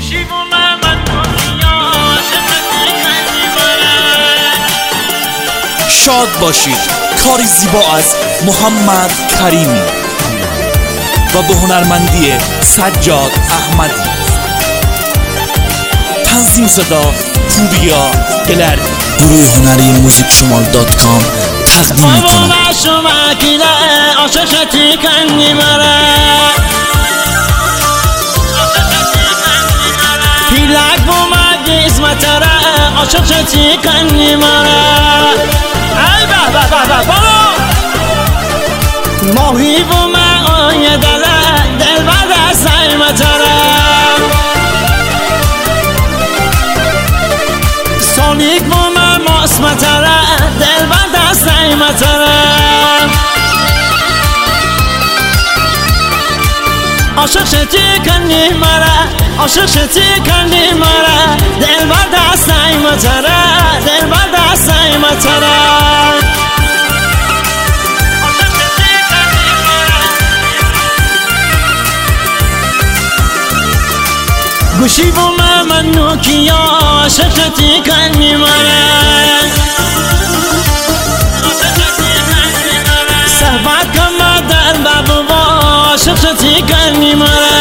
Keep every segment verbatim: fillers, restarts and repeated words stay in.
شاد باشید. کاری زیبا از محمد کریمی و به هنرمندی سجاد احمدی. تنظیم صدا پوریا گلر. گروه هنری موزیک شمال دات کام تقدیم میکنم. Filak bu magis matara, aşık çıkan nimara. Ay ba ba ba ba ba. Mahi bu ma oye dala, delbada say matara. Solik bu ma mas matara, delbada say matara. Aşık çıkan nimara. عاشق شتی کردی مرا دل بر دستای متره دل بر دستای متره گوشی بو من نوکیا عاشق شتی کردی مرا صحبت کن در بابا عاشق شتی کردی مرا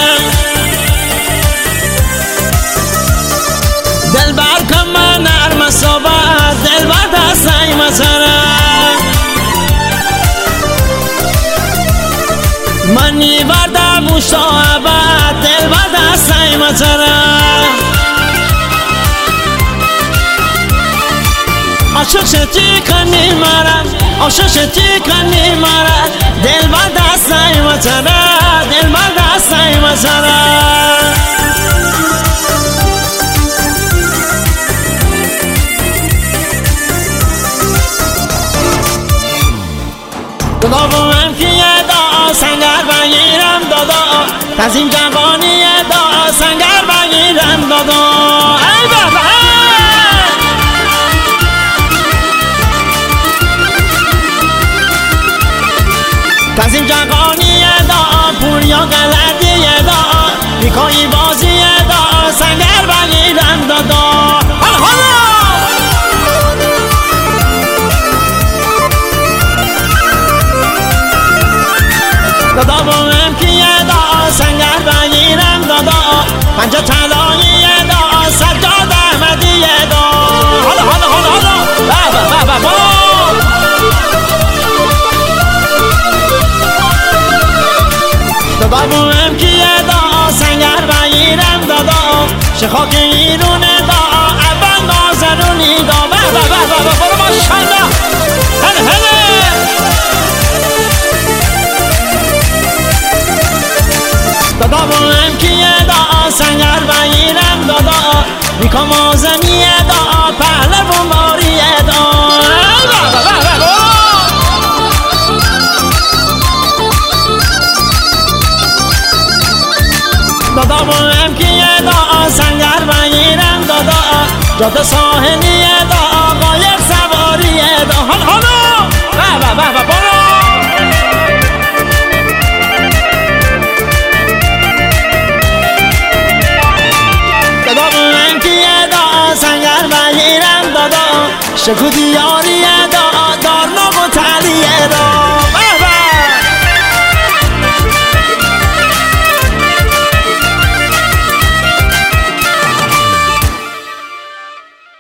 دل بر کن من نرم صحبت دل بر دستای متره منی بردم مشتاقت دل بر دستای متره عاشق شدی کنی مرا عاشق شدی کنی مرا دل بر دستای متره دل بر دستای متره دلابوم که یه دا سنگر بگیرم دادا تزیم جوانی دا سنگر بگیرم دادا ای بابا تزیم جوانی دا پوریا گلردی دا بیکایی بازی دا سنگر بگیرم دادا حالا حالا دادا بوم که یه دا سنگر بگیرم دادا پنجه طلایی دا سجاد احمدی دا حالا حالا حالا حالا بابا بابا بابا دادا بوم که یه دا سنگر بگیرم دادا شخاک ایرون دا اول نازنونی دا بابا بابا بابا برو ماشالله هله هله دادا بوم که یه دا سنگر بگیرم دادا بیکا موزنی دا پهله بوماری دا دادا بوم که یه دا سنگر بگیرم دادا جاده ساحلی دا قایق سواری دا حالا حالا بابا بابا برو سنگر بگیرم دادا شکو دیاری دا